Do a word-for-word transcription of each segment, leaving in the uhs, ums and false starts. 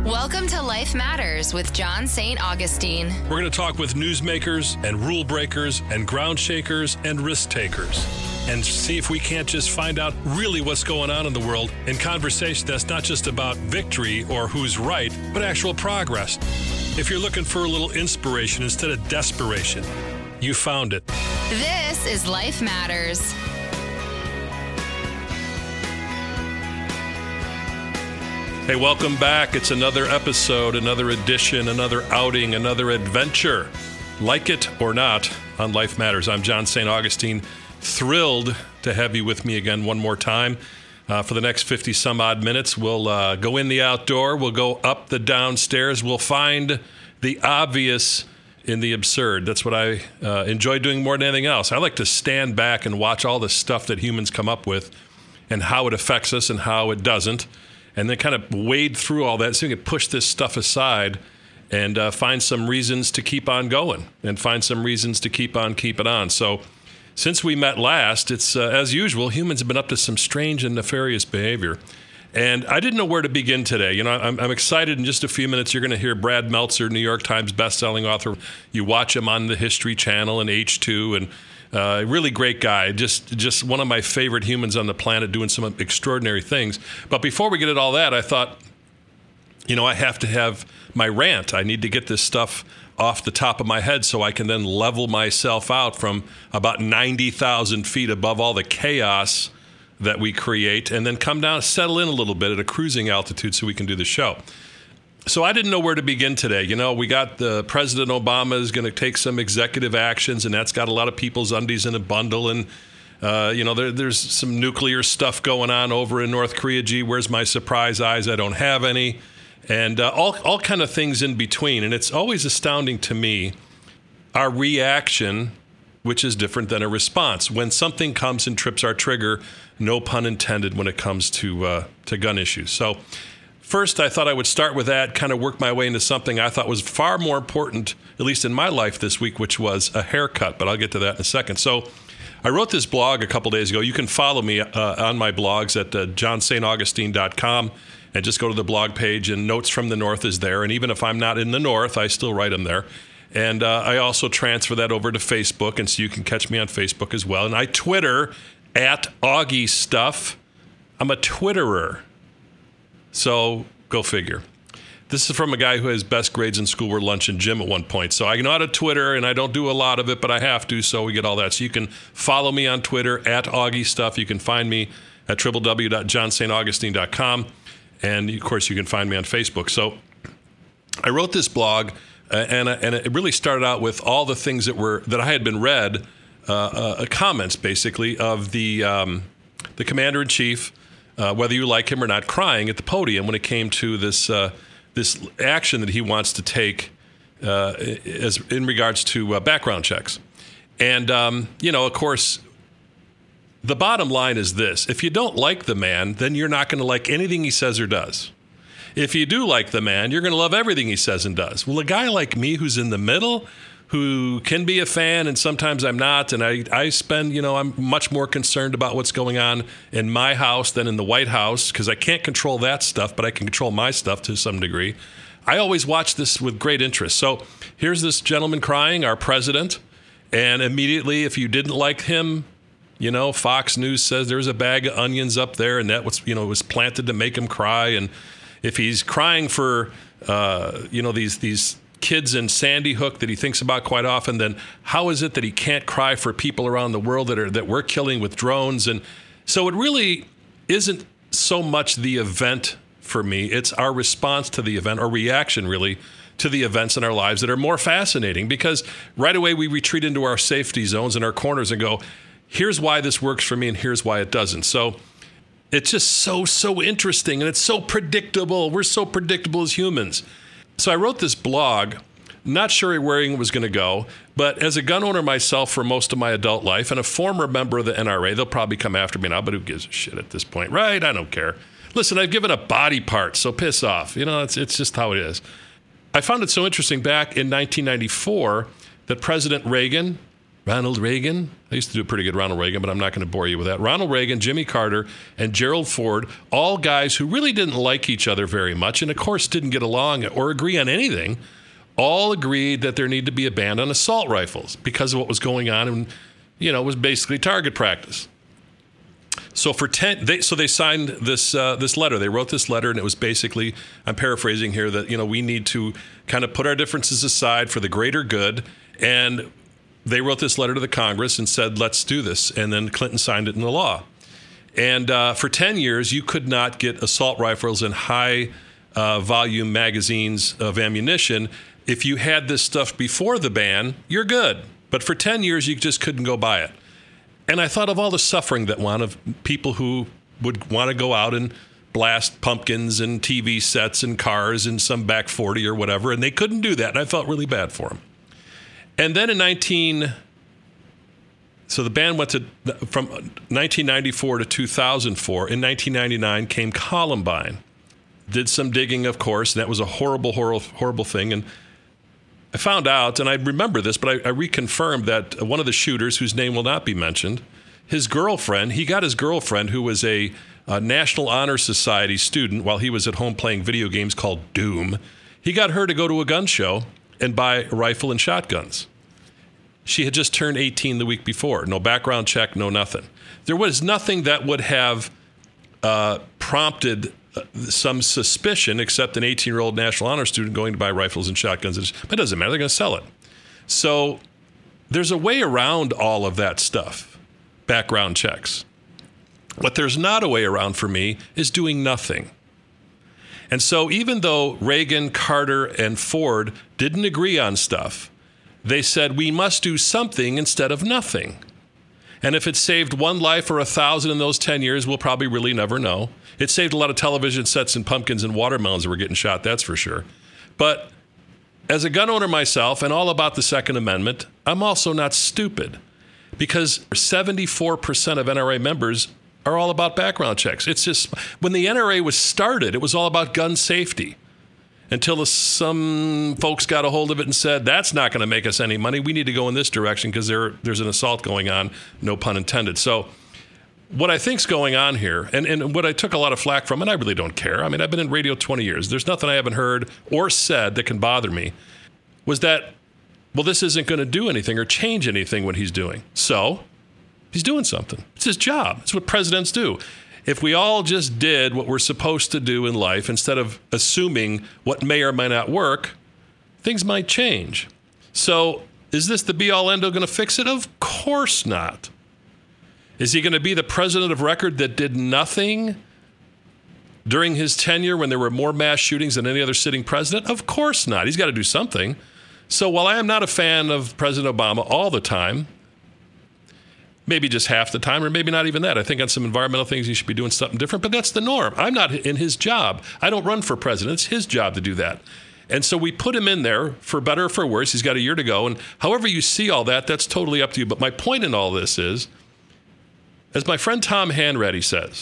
Welcome to Life Matters with John Saint Augustine. We're going to talk with newsmakers and rule breakers and ground shakers and risk takers and see if we can't just find out really what's going on in the world in conversation that's not just about victory or who's right, but actual progress. If you're looking for a little inspiration instead of desperation, you found it. This is Life Matters. Hey, welcome back. It's another episode, another edition, another outing, another adventure. Like it or not, on Life Matters. I'm John Saint Augustine. Thrilled to have you with me again one more time. Uh, for the next fifty some odd minutes, we'll uh, go in the outdoor, we'll go up the downstairs, we'll find the obvious in the absurd. That's what I uh, enjoy doing more than anything else. I like to stand back and watch all the stuff that humans come up with and how it affects us and how it doesn't. And then kind of wade through all that so you can push this stuff aside and uh, find some reasons to keep on going and find some reasons to keep on keeping on. So since we met last, it's uh, as usual, humans have been up to some strange and nefarious behavior. And I didn't know where to begin today. You know, I'm, I'm excited. In just a few minutes, you're going to hear Brad Meltzer, New York Times bestselling author. You watch him on the History Channel and H two, and Uh, really great guy, just just one of my favorite humans on the planet doing some extraordinary things. But before we get at all that, I thought, you know, I have to have my rant. I need to get this stuff off the top of my head so I can then level myself out from about ninety thousand feet above all the chaos that we create and then come down, settle in a little bit at a cruising altitude so we can do the show. So I didn't know where to begin today. You know, we got the President Obama is going to take some executive actions, and that's got a lot of people's undies in a bundle. And, uh, you know, there, there's some nuclear stuff going on over in North Korea. Gee, where's my surprise eyes? I don't have any. And uh, all, all kind of things in between. And it's always astounding to me, our reaction, which is different than a response. When something comes and trips our trigger, no pun intended when it comes to uh, to gun issues. So first, I thought I would start with that, kind of work my way into something I thought was far more important, at least in my life this week, which was a haircut. But I'll get to that in a second. So I wrote this blog a couple days ago. You can follow me uh, on my blogs at uh, john saint augustine dot com and just go to the blog page, and Notes from the North is there. And even if I'm not in the North, I still write them there. And uh, I also transfer that over to Facebook, and so you can catch me on Facebook as well. And I Twitter at Augie Stuff. I'm a Twitterer. So go figure. This is from a guy who has best grades in school were lunch and gym at one point. So I know how to Twitter, and I don't do a lot of it, but I have to, so we get all that. So you can follow me on Twitter at Augie Stuff. You can find me at w w w dot john saint augustine dot com. And, of course, you can find me on Facebook. So I wrote this blog, uh, and, and it really started out with all the things that were that I had been read, uh, uh, comments, basically, of the um, the commander-in-chief, Uh, whether you like him or not, crying at the podium when it came to this uh, this action that he wants to take uh, as in regards to uh, background checks. And, um, you know, of course, the bottom line is this. If you don't like the man, then you're not going to like anything he says or does. If you do like the man, you're going to love everything he says and does. Well, a guy like me who's in the middle, who can be a fan, and sometimes I'm not. And I, I spend, you know, I'm much more concerned about what's going on in my house than in the White House, because I can't control that stuff, but I can control my stuff to some degree. I always watch this with great interest. So here's this gentleman crying, our president, and immediately, if you didn't like him, you know, Fox News says there's a bag of onions up there, and that was, you know, was planted to make him cry. And if he's crying for, uh, you know, these these kids in Sandy Hook that he thinks about quite often, then how is it that he can't cry for people around the world that are that we're killing with drones? And so it really isn't so much the event for me. It's our response to the event, or reaction really to the events in our lives that are more fascinating, because right away we retreat into our safety zones and our corners and go, here's why this works for me and here's why it doesn't. So it's just so, so interesting, and it's so predictable. We're so predictable as humans. So I wrote this blog, not sure where it was going to go, but as a gun owner myself for most of my adult life and a former member of the N R A, they'll probably come after me now, but who gives a shit at this point, right? I don't care. Listen, I've given up body parts, so piss off. You know, it's it's just how it is. I found it so interesting back in nineteen ninety-four that President Reagan Ronald Reagan. I used to do a pretty good Ronald Reagan, but I'm not going to bore you with that. Ronald Reagan, Jimmy Carter, and Gerald Ford, all guys who really didn't like each other very much and, of course, didn't get along or agree on anything, all agreed that there needed to be a ban on assault rifles because of what was going on, and, you know, it was basically target practice. So for ten, they, so they signed this uh, this letter. They wrote this letter, and it was basically, I'm paraphrasing here, that, you know, we need to kind of put our differences aside for the greater good. And they wrote this letter to the Congress and said, let's do this. And then Clinton signed it into law. And uh, for ten years, you could not get assault rifles and high uh, volume magazines of ammunition. If you had this stuff before the ban, you're good. But for ten years, you just couldn't go buy it. And I thought of all the suffering that went of people who would want to go out and blast pumpkins and T V sets and cars in some back forty or whatever, and they couldn't do that, and I felt really bad for them. And then in nineteen, so the ban went to from nineteen ninety-four to two thousand four. In nineteen ninety-nine came Columbine. Did some digging, of course, and that was a horrible, horrible, horrible thing. And I found out, and I remember this, but I, I reconfirmed that one of the shooters, whose name will not be mentioned, his girlfriend, he got his girlfriend, who was a, a National Honor Society student while he was at home playing video games called Doom. He got her to go to a gun show and buy a rifle and shotguns. She had just turned eighteen the week before. No background check, no nothing. There was nothing that would have uh, prompted some suspicion except an eighteen-year-old National Honor student going to buy rifles and shotguns. But it doesn't matter. They're going to sell it. So there's a way around all of that stuff, background checks. What there's not a way around for me is doing nothing. And so even though Reagan, Carter, and Ford didn't agree on stuff, they said we must do something instead of nothing. And if it saved one life or a thousand in those ten years, we'll probably really never know. It saved a lot of television sets and pumpkins and watermelons that were getting shot, that's for sure. But as a gun owner myself and all about the Second Amendment, I'm also not stupid, because seventy-four percent of N R A members are all about background checks. It's just, when the N R A was started, it was all about gun safety. Until some folks got a hold of it and said, that's not going to make us any money. We need to go in this direction because there, there's an assault going on, no pun intended. So what I think's going on here, and, and what I took a lot of flack from, and I really don't care. I mean, I've been in radio twenty years. There's nothing I haven't heard or said that can bother me, was that, well, this isn't going to do anything or change anything what he's doing. So he's doing something. It's his job. It's what presidents do. If we all just did what we're supposed to do in life instead of assuming what may or may not work, things might change. So is this the be-all, end-all going to fix it? Of course not. Is he going to be the president of record that did nothing during his tenure when there were more mass shootings than any other sitting president? Of course not. He's got to do something. So while I am not a fan of President Obama all the time, maybe just half the time, or maybe not even that. I think on some environmental things he should be doing something different, but that's the norm. I'm not in his job. I don't run for president. It's his job to do that. And so we put him in there for better or for worse. He's got a year to go. And however you see all that, that's totally up to you. But my point in all this is, as my friend Tom Hanratty says,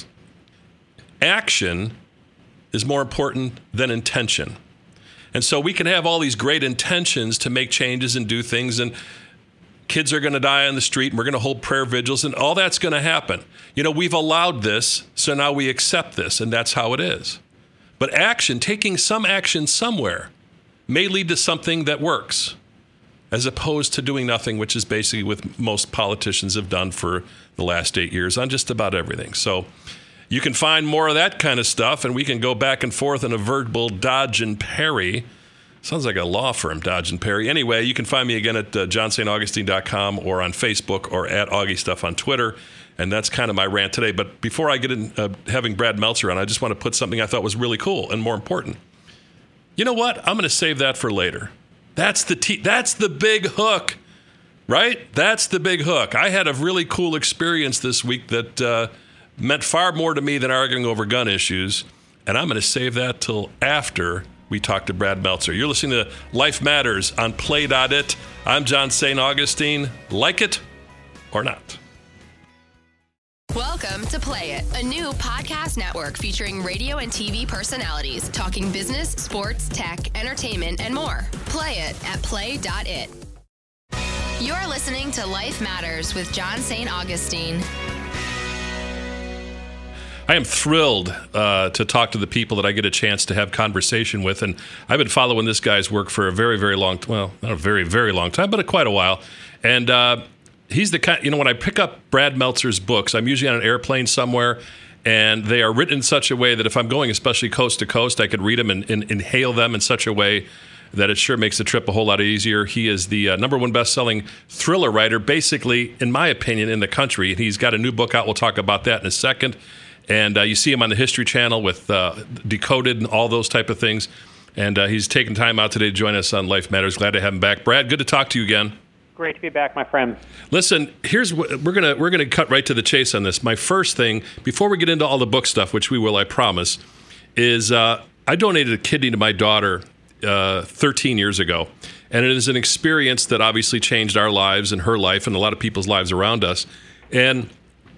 action is more important than intention. And so we can have all these great intentions to make changes and do things, and kids are going to die on the street, and we're going to hold prayer vigils, and all that's going to happen. You know, we've allowed this, so now we accept this, and that's how it is. But action, taking some action somewhere, may lead to something that works, as opposed to doing nothing, which is basically what most politicians have done for the last eight years on just about everything. So you can find more of that kind of stuff, and we can go back and forth in a veritable Dodge and Perry. Sounds like a law firm, Dodge and Perry. Anyway, you can find me again at uh, john st augustine dot com or on Facebook or at Augie Stuff on Twitter. And that's kind of my rant today. But before I get in uh, having Brad Meltzer on, I just want to put something I thought was really cool and more important. You know what? I'm going to save that for later. That's the t- that's the big hook, right? That's the big hook. I had a really cool experience this week that uh, meant far more to me than arguing over gun issues. And I'm going to save that till after we talk to Brad Meltzer. You're listening to Life Matters on Play dot it. I'm John Saint Augustine. Like it or not. Welcome to Play It, a new podcast network featuring radio and T V personalities talking business, sports, tech, entertainment, and more. Play it at play dot it. You're listening to Life Matters with John Saint Augustine. I am thrilled uh, to talk to the people that I get a chance to have conversation with, and I've been following this guy's work for a very, very long, well, not a very, very long time, but a, quite a while. And uh, he's the kind, you know, when I pick up Brad Meltzer's books, I'm usually on an airplane somewhere, and they are written in such a way that if I'm going, especially coast to coast, I could read them and, and inhale them in such a way that it sure makes the trip a whole lot easier. He is the uh, number one best-selling thriller writer, basically, in my opinion, in the country. And he's got a new book out. We'll talk about that in a second. And uh, you see him on the History Channel with uh, Decoded and all those type of things. And uh, he's taken time out today to join us on Life Matters. Glad to have him back. Brad, good to talk to you again. Great to be back, my friend. Listen, here's what we're gonna we're gonna cut right to the chase on this. My first thing, before we get into all the book stuff, which we will, I promise, is uh, I donated a kidney to my daughter uh, thirteen years ago, and it is an experience that obviously changed our lives and her life and a lot of people's lives around us. And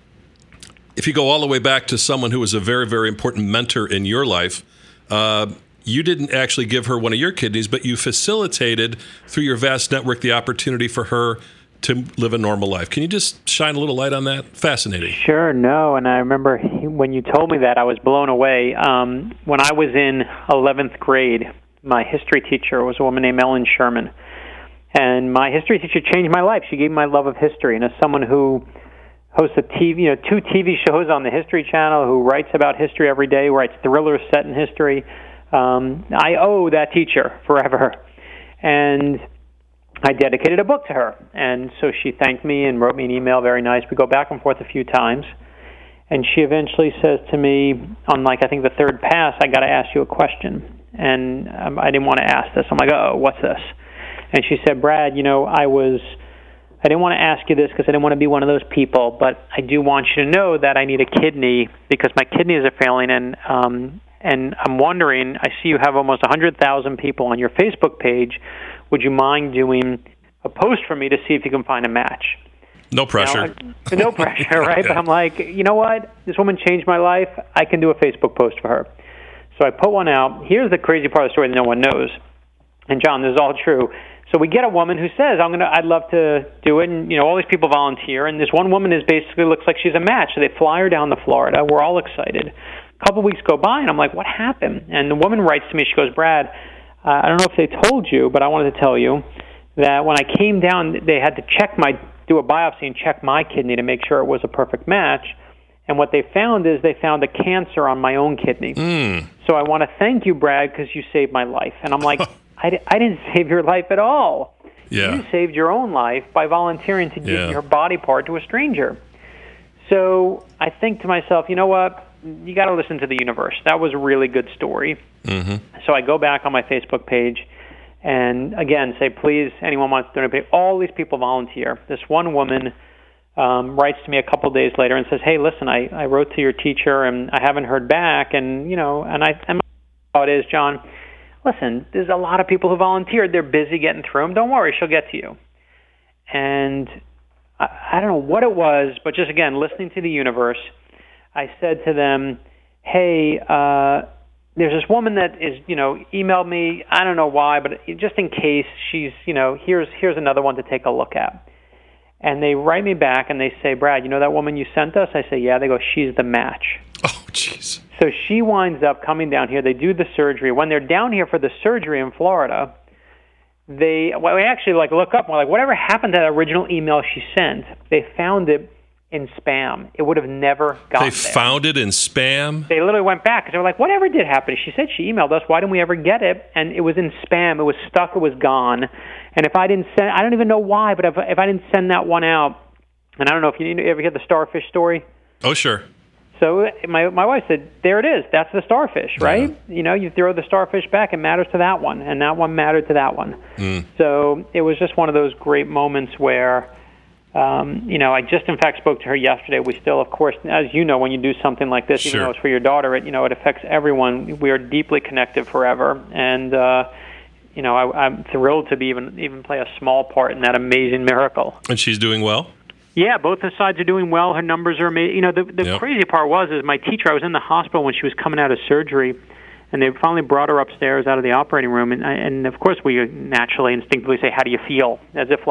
if you go all the way back to someone who was a very, very important mentor in your life, uh, you didn't actually give her one of your kidneys, but you facilitated through your vast network the opportunity for her to live a normal life. Can you just shine a little light on that? Fascinating. Sure, no. And I remember when you told me that, I was blown away. Um, when I was in eleventh grade, my history teacher was a woman named Ellen Sherman. And my history teacher changed my life. She gave me my love of history. And as someone who hosts a T V, you know, two T V shows on the History Channel, who writes about history every day, writes thrillers set in history, um, I owe that teacher forever. And I dedicated a book to her. And so she thanked me and wrote me an email, very nice. We go back and forth a few times. And she eventually says to me, on like, I think the third pass, I got to ask you a question. And um, I didn't want to ask this. I'm like, oh, what's this? And she said, Brad, you know, I was... I didn't want to ask you this because I didn't want to be one of those people, but I do want you to know that I need a kidney because my kidneys are failing, and um, and I'm wondering, I see you have almost one hundred thousand people on your Facebook page. Would you mind doing a post for me to see if you can find a match? No pressure. Now, no pressure, right? But I'm like, you know what? This woman changed my life. I can do a Facebook post for her. So I put one out. Here's the crazy part of the story that no one knows. And John, this is all true. So we get a woman who says, "I'm gonna, I'd love to do it," and you know, all these people volunteer. And this one woman is basically looks like she's a match. So they fly her down to Florida. We're all excited. A couple weeks go by, and I'm like, "What happened?" And the woman writes to me. She goes, "Brad, uh, I don't know if they told you, but I wanted to tell you that when I came down, they had to check my, do a biopsy and check my kidney to make sure it was a perfect match. And what they found is they found a cancer on my own kidney. Mm. So I want to thank you, Brad, because you saved my life." And I'm like, I, di- I didn't save your life at all. Yeah. You saved your own life by volunteering to give Yeah. your body part to a stranger. So I think to myself, you know what? You got to listen to the universe. That was a really good story. Mm-hmm. So I go back on my Facebook page and, again, say, please, anyone wants to donate. All these people volunteer. This one woman um, writes to me a couple days later and says, hey, listen, I, I wrote to your teacher and I haven't heard back. And, you know, and I and my thought is, John, listen, there's a lot of people who volunteered. They're busy getting through them. Don't worry, she'll get to you. And I, I don't know what it was, but just, again, listening to the universe, I said to them, hey, uh, there's this woman that is, you know, emailed me. I don't know why, but just in case she's, you know, here's here's another one to take a look at. And they write me back and they say, Brad, you know that woman you sent us? I say, yeah. They go, she's the match. Oh, jeez. So she winds up coming down here. They do the surgery. When they're down here for the surgery in Florida, they well, we actually like look up and we're like, whatever happened to that original email she sent? They found it in spam. It would have never gotten They there. found it in spam? They literally went back because they were like, whatever did happen? She said she emailed us. Why didn't we ever get it? And it was in spam. It was stuck. It was gone. And if I didn't send, I don't even know why, but if, if I didn't send that one out, and I don't know if you, you ever hear the starfish story? Oh, sure. So my my wife said, there it is. That's the starfish, right? Uh-huh. You know, you throw the starfish back, it matters to that one, and that one mattered to that one. Mm. So it was just one of those great moments where, um, you know, I just, in fact, spoke to her yesterday. We still, of course, as you know, when you do something like this, Sure. even though it's for your daughter, it, you know, it affects everyone. We are deeply connected forever. And, uh, you know, I, I'm thrilled to be even even play a small part in that amazing miracle. And she's doing well? Yeah, both the sides are doing well. Her numbers are amazing. You know, the, the Yep. crazy part was is my teacher, I was in the hospital when she was coming out of surgery, and they finally brought her upstairs out of the operating room. And, I, and of course, we naturally, instinctively say, how do you feel? As if, like,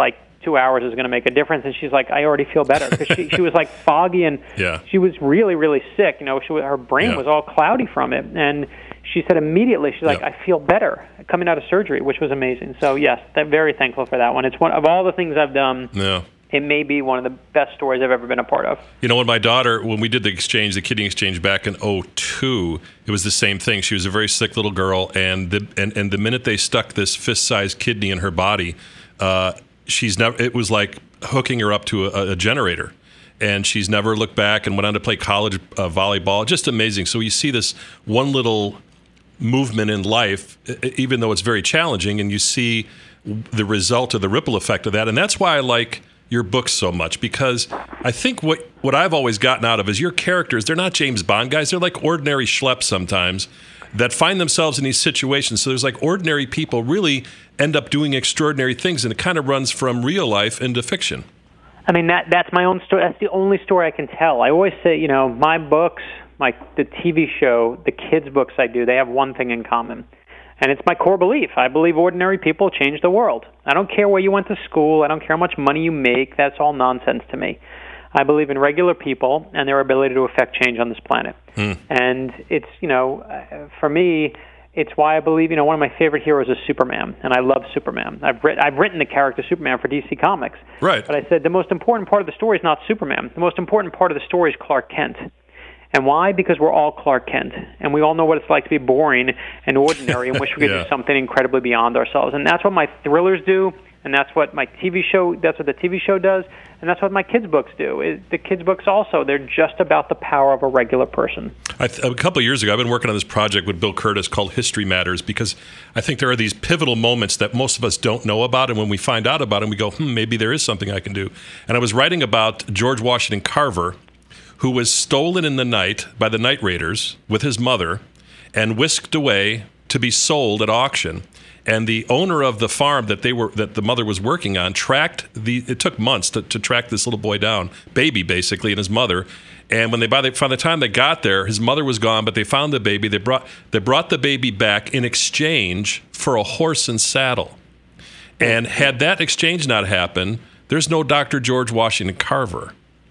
two hours is going to make a difference. And she's like, I already feel better. Because she, she was like foggy and yeah. she was really, really sick. You know, she, her brain yeah. was all cloudy from it. And she said immediately, she's like, yeah. I feel better coming out of surgery, which was amazing. So, yes, I'm very thankful for that one. It's one of all the things I've done. Yeah. It may be one of the best stories I've ever been a part of. You know, when my daughter, when we did the exchange, the kidney exchange back in oh two, it was the same thing. She was a very sick little girl, and the and, and the minute they stuck this fist-sized kidney in her body, uh, she's never. It was like hooking her up to a, a generator, and she's never looked back and went on to play college uh, volleyball. Just amazing. So you see this one little movement in life, even though it's very challenging, and you see the result of the ripple effect of that, and that's why I like your books so much, because I think what, what I've always gotten out of is your characters, they're not James Bond guys. They're like ordinary schleps sometimes that find themselves in these situations. So there's like ordinary people really end up doing extraordinary things, and it kind of runs from real life into fiction. I mean, that that's my own story. That's the only story I can tell. I always say, you know, my books, my the T V show, the kids' books I do, they have one thing in common. And it's my core belief. I believe ordinary people change the world. I don't care where you went to school. I don't care how much money you make. That's all nonsense to me. I believe in regular people and their ability to affect change on this planet. Mm. And it's, you know, for me, it's why I believe, you know, one of my favorite heroes is Superman, and I love Superman. I've, writ- I've written the character Superman for D C Comics. Right. But I said the most important part of the story is not Superman. The most important part of the story is Clark Kent. And why? Because we're all Clark Kent, and we all know what it's like to be boring and ordinary and wish we could yeah. do something incredibly beyond ourselves. And that's what my thrillers do, and that's what my T V show, that's what the T V show does, and that's what my kids' books do. It, the kids' books also, they're just about the power of a regular person. I th- a couple of years ago, I've been working on this project with Bill Curtis called History Matters, because I think there are these pivotal moments that most of us don't know about, and when we find out about them, we go, hmm, maybe there is something I can do. And I was writing about George Washington Carver, who was stolen in the night by the night raiders with his mother and whisked away to be sold at auction. And the owner of the farm that they were that the mother was working on tracked the. It took months to, to track this little boy down, baby basically, and his mother. And when they by the, by the time they got there, his mother was gone, but they found the baby. They brought they brought the baby back in exchange for a horse and saddle. And had that exchange not happened, there's no Doctor George Washington Carver.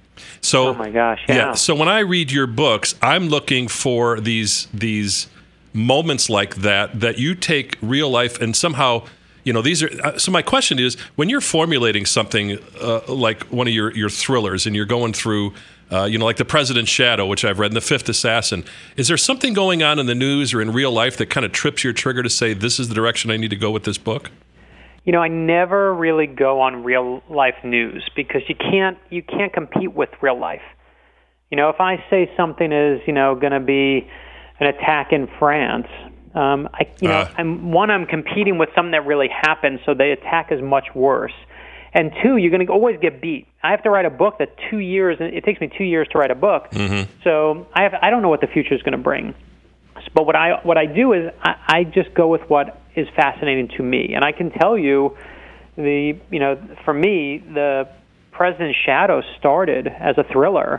So, oh my gosh! Yeah. yeah. So when I read your books, I'm looking for these these moments like that that you take real life and somehow, you know, these are. Uh, so my question is, when you're formulating something uh, like one of your your thrillers, and you're going through, uh, you know, like The President's Shadow, which I've read, and The Fifth Assassin, is there something going on in the news or in real life that kind of trips your trigger to say this is the direction I need to go with this book? You know, I never really go on real life news because you can't you can't compete with real life. You know, if I say something is, you know, going to be an attack in France, um, I you know, uh. I'm one I'm competing with something that really happened, so the attack is much worse. And two, you're going to always get beat. I have to write a book that two years. It takes me two years to write a book, mm-hmm. so I have I don't know what the future is going to bring. But what I what I do is I, I just go with what is fascinating to me, and I can tell you, the you know for me the President's Shadow started as a thriller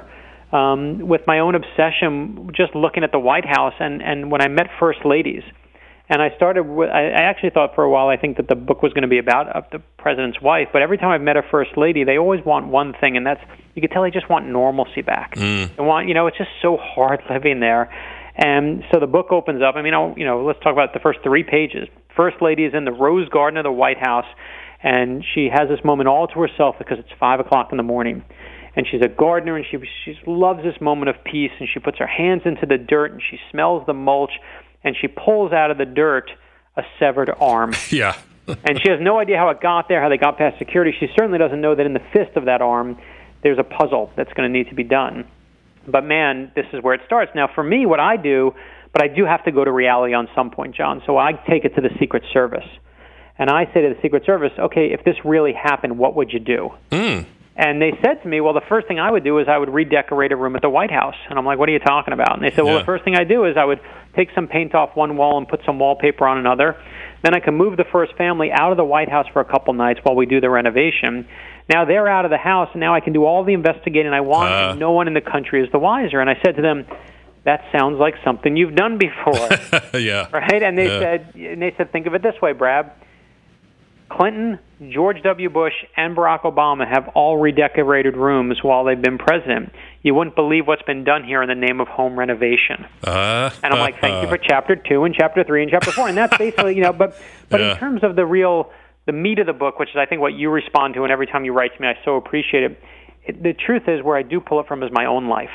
um, with my own obsession, just looking at the White House, and, and when I met first ladies, and I started with, I, I actually thought for a while I think that the book was going to be about uh, the president's wife, but every time I've met a first lady, they always want one thing, and that's you can tell they just want normalcy back. Mm. They want you know it's just so hard living there. And so the book opens up. I mean, I'll, you know, let's talk about the first three pages. First lady is in the Rose Garden of the White House, and she has this moment all to herself because it's five o'clock in the morning. And she's a gardener, and she she loves this moment of peace, and she puts her hands into the dirt, and she smells the mulch, and she pulls out of the dirt a severed arm. Yeah. And she has no idea how it got there, how they got past security. She certainly doesn't know that in the fist of that arm, there's a puzzle that's going to need to be done. But, man, this is where it starts. Now, for me, what I do, but I do have to go to reality on some point, John, so I take it to the Secret Service. And I say to the Secret Service, okay, if this really happened, what would you do? Mm. And they said to me, well, the first thing I would do is I would redecorate a room at the White House. And I'm like, what are you talking about? And they said, well, yeah. the first thing I do is I would take some paint off one wall and put some wallpaper on another. Then I can move the first family out of the White House for a couple nights while we do the renovation. Now they're out of the house, and now I can do all the investigating I want, uh. and no one in the country is the wiser. And I said to them, that sounds like something you've done before. yeah. Right? And they yeah. said, and they said, think of it this way, Brad. Clinton, George W. Bush, and Barack Obama have all redecorated rooms while they've been president. You wouldn't believe what's been done here in the name of home renovation. Uh, and I'm like, thank you for chapter two and chapter three and chapter four. And that's basically, you know, but but yeah. in terms of the real, the meat of the book, which is I think what you respond to, and every time you write to me, I so appreciate it. it the truth is, where I do pull it from is my own life.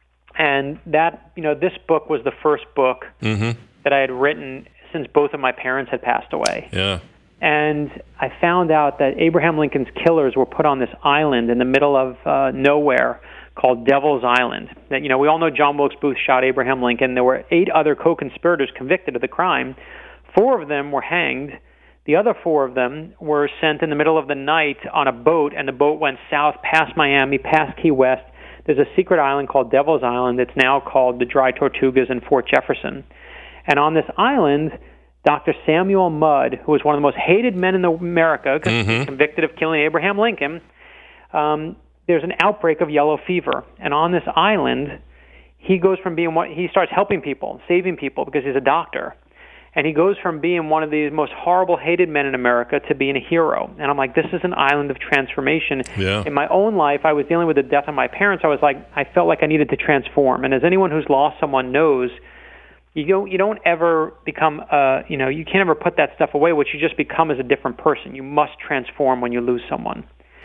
And that, you know, this book was the first book mm-hmm. that I had written since both of my parents had passed away. Yeah. And I found out that Abraham Lincoln's killers were put on this island in the middle of uh, nowhere called Devil's Island. That, you know, we all know John Wilkes Booth shot Abraham Lincoln. There were eight other co-conspirators convicted of the crime. Four of them were hanged. The other four of them were sent in the middle of the night on a boat, and the boat went south past Miami, past Key West. There's a secret island called Devil's Island. It's now called the Dry Tortugas in Fort Jefferson. And on this island, Doctor Samuel Mudd, who was one of the most hated men in America because mm-hmm. he was convicted of killing Abraham Lincoln, um, there's an outbreak of yellow fever. And on this island, he goes from being one, he starts helping people, saving people because he's a doctor. And he goes from being one of the most horrible, hated men in America to being a hero. And I'm like, this is an island of transformation. Yeah. In my own life, I was dealing with the death of my parents. I was like, I felt like I needed to transform. And as anyone who's lost someone knows, You don't, you don't ever become, uh, you know, you can't ever put that stuff away. What you just become is a different person. You must transform when you lose someone.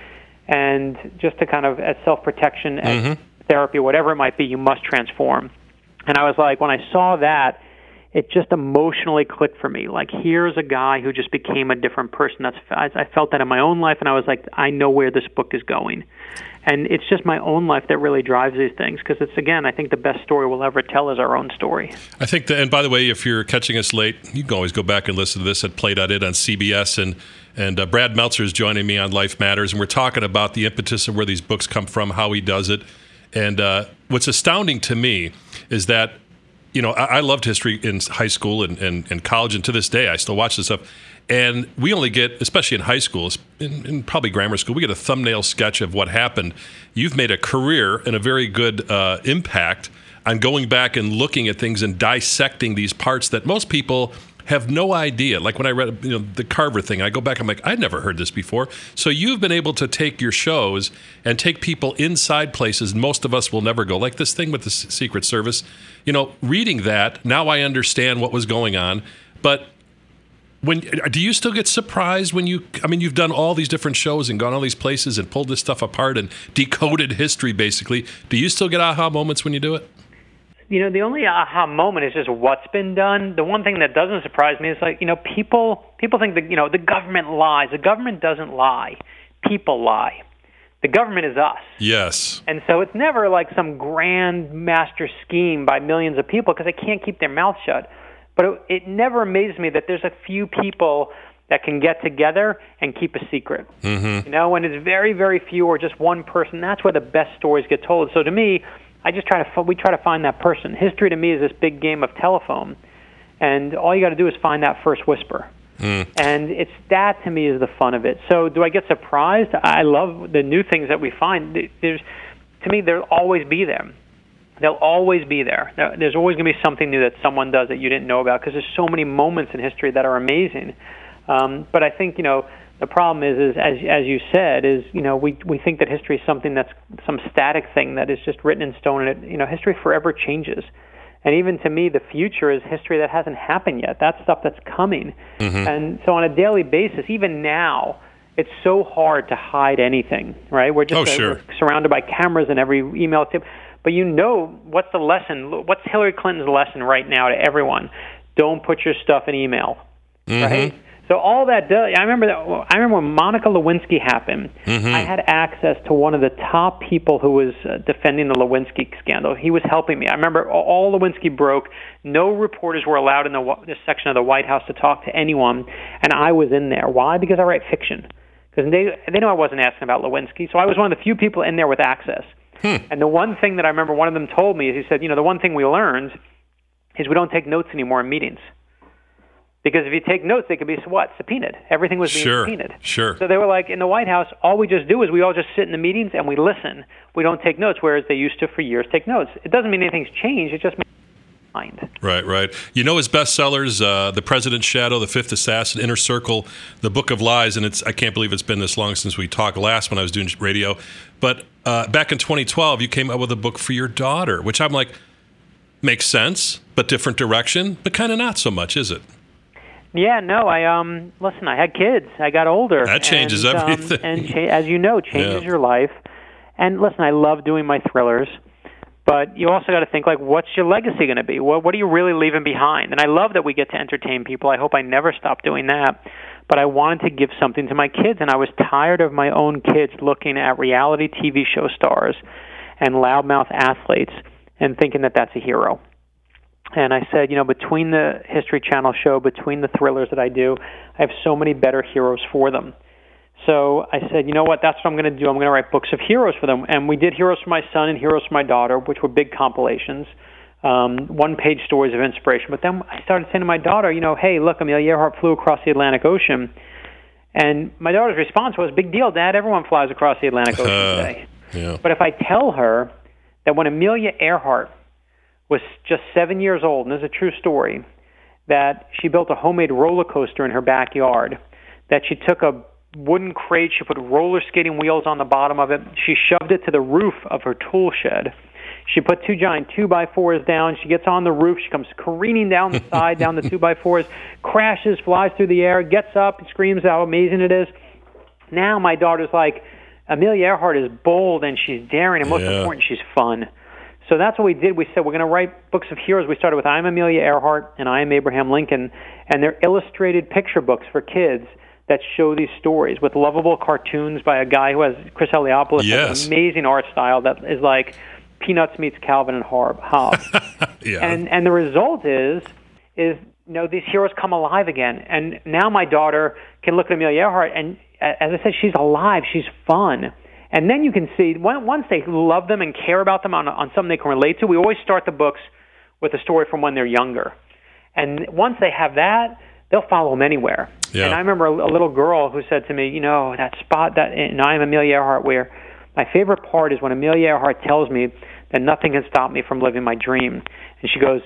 And just to kind of, as self-protection, as mm-hmm. therapy, whatever it might be, you must transform. And I was like, when I saw that, it just emotionally clicked for me. Like, here's a guy who just became a different person. That's I felt that in my own life, and I was like, I know where this book is going. And it's just my own life that really drives these things because it's, again, I think the best story we'll ever tell is our own story. I think that, and by the way, if you're catching us late, you can always go back and listen to this at play dot it on C B S. And, and uh, Brad Meltzer is joining me on Life Matters, and we're talking about the impetus of where these books come from, how he does it. And uh, what's astounding to me is that, you know, I, I loved history in high school and, and, and college, and to this day, I still watch this stuff. And we only get, especially in high school, in, in probably grammar school, we get a thumbnail sketch of what happened. You've made a career and a very good uh, impact on going back and looking at things and dissecting these parts that most people have no idea. Like when I read, you know, the Carver thing, I go back, I'm like, I'd never heard this before. So you've been able to take your shows and take people inside places most of us will never go. Like this thing with the Secret Service, you know, reading that, now I understand what was going on. But when do you still get surprised when you, I mean, you've done all these different shows and gone all these places and pulled this stuff apart and decoded history, basically. Do you still get aha moments when you do it? You know, the only aha moment is just what's been done. The one thing that doesn't surprise me is, like, you know, people people think that, you know, the government lies. The government doesn't lie. People lie. The government is us. Yes. And so it's never like some grand master scheme by millions of people because they can't keep their mouth shut. But it, it never amazes me that there's a few people that can get together and keep a secret. Mm-hmm. You know, when it's very, very few or just one person, that's where the best stories get told. So to me, I just try to we try to find that person. History to me is this big game of telephone, and all you got to do is find that first whisper. Mm. And it's that to me is the fun of it. So do I get surprised? I love the new things that we find. There's, to me, there'll always be them. They'll always be there. There's always going to be something new that someone does that you didn't know about because there's so many moments in history that are amazing. Um, but I think, you know, the problem is, is as as you said, is, you know, we we think that history is something that's some static thing that is just written in stone, and it, you know, history forever changes. And even to me, the future is history that hasn't happened yet. That's stuff that's coming. Mm-hmm. And so on a daily basis, even now, it's so hard to hide anything, right? We're just oh, sure. we're surrounded by cameras and every email tip. But you know, what's the lesson? What's Hillary Clinton's lesson right now to everyone? Don't put your stuff in email, mm-hmm. right? So all that does, I remember that. I remember when Monica Lewinsky happened. Mm-hmm. I had access to one of the top people who was uh, defending the Lewinsky scandal. He was helping me. I remember all Lewinsky broke. No reporters were allowed in the this section of the White House to talk to anyone, and I was in there. Why? Because I write fiction. Because they they know I wasn't asking about Lewinsky, so I was one of the few people in there with access. Hmm. And the one thing that I remember one of them told me is he said, you know, the one thing we learned is we don't take notes anymore in meetings. Because if you take notes, they could be, what, subpoenaed. Everything was being sure, subpoenaed. Sure. So they were like, in the White House, all we just do is we all just sit in the meetings and we listen. We don't take notes, whereas they used to, for years, take notes. It doesn't mean anything's changed. It just means behind. Right, right. You know his bestsellers, uh, The President's Shadow, The Fifth Assassin, Inner Circle, The Book of Lies, and it's I can't believe it's been this long since we talked last when I was doing radio. But uh, back in twenty twelve, you came up with a book for your daughter, which I'm like, makes sense, but different direction, but kind of not so much, is it? Yeah, no, I, um, listen, I had kids. I got older. That changes and, everything. Um, and cha- as you know, changes Yeah. your life. And listen, I love doing my thrillers, but you also got to think, like, what's your legacy going to be? What, what are you really leaving behind? And I love that we get to entertain people. I hope I never stop doing that. But I wanted to give something to my kids, and I was tired of my own kids looking at reality T V show stars and loudmouth athletes and thinking that that's a hero. And I said, you know, between the History Channel show, between the thrillers that I do, I have so many better heroes for them. So I said, you know what, that's what I'm going to do. I'm going to write books of heroes for them. And we did Heroes for My Son and Heroes for My Daughter, which were big compilations, um, one-page stories of inspiration. But then I started saying to my daughter, you know, hey, look, Amelia Earhart flew across the Atlantic Ocean. And my daughter's response was, big deal, Dad, everyone flies across the Atlantic Ocean uh, today. Yeah. But if I tell her that when Amelia Earhart was just seven years old, and this is a true story, that she built a homemade roller coaster in her backyard, that she took a wooden crate, she put roller skating wheels on the bottom of it, she shoved it to the roof of her tool shed, she put two giant two-by-fours down, she gets on the roof, she comes careening down the side, down the two-by-fours, crashes, flies through the air, gets up, and screams how amazing it is. Now my daughter's like, Amelia Earhart is bold and she's daring, and most Yeah. important, she's fun. So that's what we did. We said we're going to write books of heroes. We started with I Am Amelia Earhart and I Am Abraham Lincoln, and they're illustrated picture books for kids that show these stories with lovable cartoons by a guy who has, Chris Eliopoulos, Yes. has an amazing art style that is like Peanuts meets Calvin and Hobbes. Yeah. And and the result is, is you know, these heroes come alive again. And now my daughter can look at Amelia Earhart, and as I said, she's alive, she's fun. And then you can see, once they love them and care about them on, on something they can relate to, we always start the books with a story from when they're younger. And once they have that, they'll follow them anywhere. Yeah. And I remember a, a little girl who said to me, you know, that spot that in I Am Amelia Earhart where my favorite part is when Amelia Earhart tells me that nothing can stop me from living my dream. And she goes,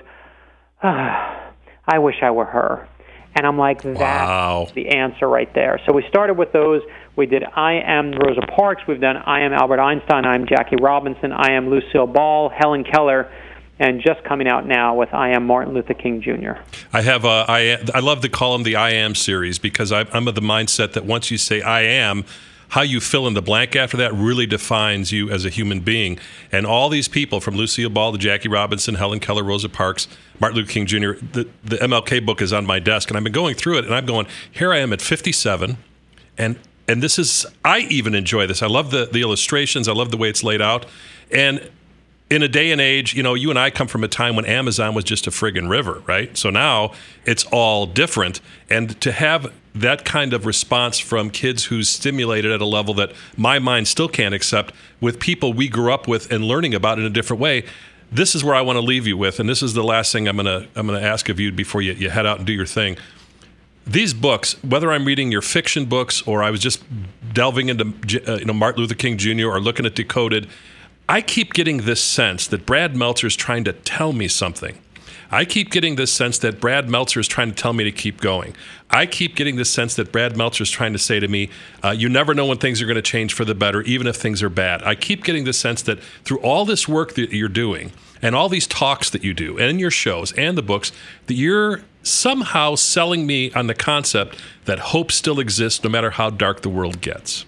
ah, I wish I were her. And I'm like, that's Wow. the answer right there. So we started with those. We did I Am Rosa Parks. We've done I Am Albert Einstein. I Am Jackie Robinson. I Am Lucille Ball, Helen Keller, and just coming out now with I Am Martin Luther King Junior I have a, I, I love to call them the I Am series because I, I'm of the mindset that once you say I am, how you fill in the blank after that really defines you as a human being. And all these people, from Lucille Ball to Jackie Robinson, Helen Keller, Rosa Parks, Martin Luther King Junior, the, the M L K book is on my desk, and I've been going through it, and I'm going, here I am at fifty-seven, and and this is, I even enjoy this. I love the, the illustrations. I love the way it's laid out. And in a day and age, you know, you and I come from a time when Amazon was just a friggin' river, right? So now it's all different. And to have that kind of response from kids who's stimulated at a level that my mind still can't accept with people we grew up with and learning about in a different way, this is where I want to leave you with. And this is the last thing I'm going to I'm going to ask of you before you, you head out and do your thing. These books, whether I'm reading your fiction books or I was just delving into uh, you know Martin Luther King Junior or looking at Decoded, I keep getting this sense that Brad Meltzer is trying to tell me something. I keep getting this sense that Brad Meltzer is trying to tell me to keep going. I keep getting this sense that Brad Meltzer is trying to say to me, uh, you never know when things are going to change for the better, even if things are bad. I keep getting this sense that through all this work that you're doing and all these talks that you do and your shows and the books, that you're somehow selling me on the concept that hope still exists no matter how dark the world gets.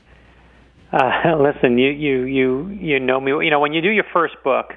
Uh, listen, you, you, you, you know me. You know, when you do your first book,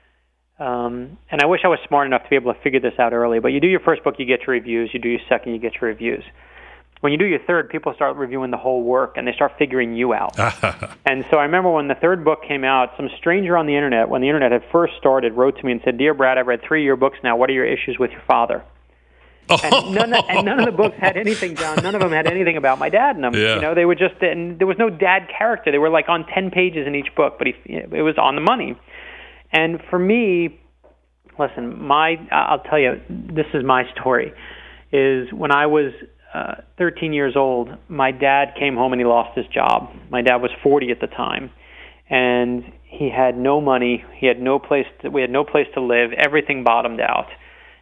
um, and I wish I was smart enough to be able to figure this out early, but you do your first book, you get your reviews. You do your second, you get your reviews. When you do your third, people start reviewing the whole work, and they start figuring you out. And so I remember when the third book came out, some stranger on the Internet, when the Internet had first started, wrote to me and said, Dear Brad, I've read three of your books now. What are your issues with your father? And none, of, and none of the books had anything, John. None of them had anything about my dad in them. Yeah. You know, they were just, and there was no dad character. They were like on ten pages in each book, but he, it was on the money. And for me, listen, my, I'll tell you, this is my story, is when I was uh, thirteen years old, my dad came home and he lost his job. My dad was forty at the time, and he had no money. He had no place to, we had no place to live. Everything bottomed out.